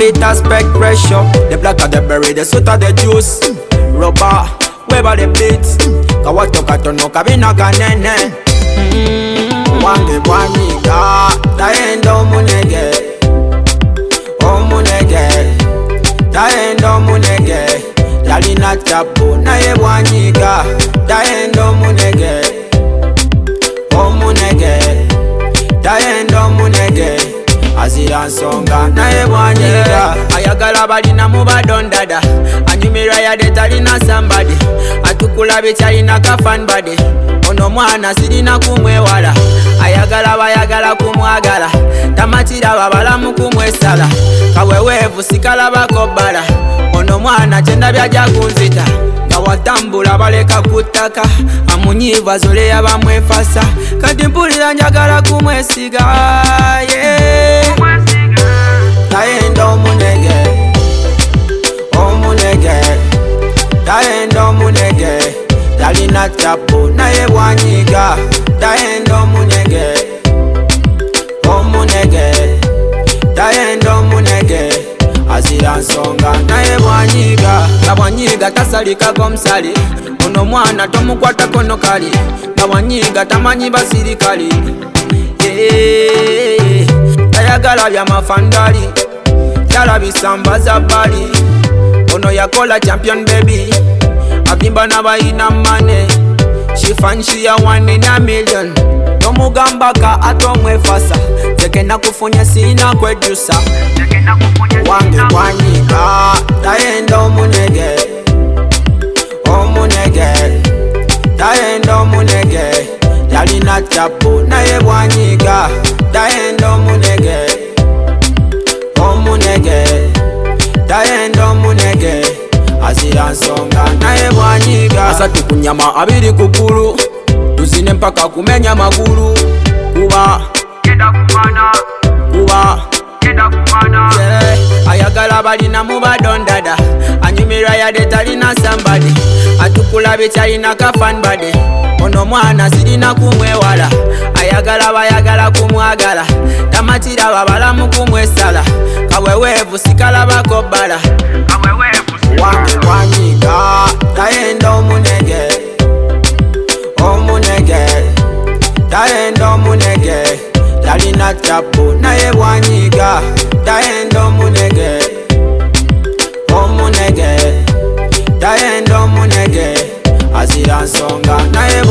habit aspect pressure. The blacker the berry, the sweeter the juice. Rubber, weba the beats. Kawatoka tono kabina kanene. Wange bwanyiga, taenda omunege. Omunege, taenda omunege. Yalina tabu naye bwanyiga, taenda omunege. Omunege, taenda omunege. Azira nsonga naye bwanyiga. Ayagala balina mubadondada. Anyumira yade talina somebody. Atukula bitalina kafan body. Ono mwana sirina kumwewala. Ayagala bayagala kumwagala. Tamatira babalamu kumwesala. Kawewevu sikala bakobala. Ono mwana chenda byaja kunzita. Ngawatambula baleka kutaka. Amunyiva zole yabamwefasa. Kati mpulira njagala kumwesiga. Yeah. Taenda omunege. Omunege. Taenda omunege. Talina tabu naye bwanyiga. Taenda omunege. Omunege. Taenda omunege. Azira nsonga naye bwanyiga. Nga bwanyiga tasalika komsali. Ono mwana tomukwata kono kali. Nga bwanyiga tamanyi basirikali. Tayagala bya mafandali. Yala bisambaza bali. Ono yakola champion baby. Abimba nabayina money. She fancy ya 1 in a million. Nomugambaka atomwefasa. Tekena kufunya sina kwejusa. Wange bwanyiga, taenda omunege. Omunege, taenda omunege. Yalina tabu naye bwanyiga, taenda omunege. Omunege, taenda omunege. Azira nsonga naye bwanyiga. Asatu kunyama abiri kukulu. Tuzine mpaka kumenya magulu. Kuba yenda kumana. Kuba yenda kumana. Yeah. Ayagala balina mubadondada. Anyumira yade talina somebody. Atukula bitalina kafan body. Ono mwana sirina kumwewala. Ayagala bayagala kumwagala. Tamatira babalamu kumwesala. Kawewevu sikala bakobala. Wange bwanyiga, taenda omunege. Omunege, taenda omunege. Yalina tabu naye bwanyiga, taenda omunege. Omunege, taenda omunege. Azira nsonga naye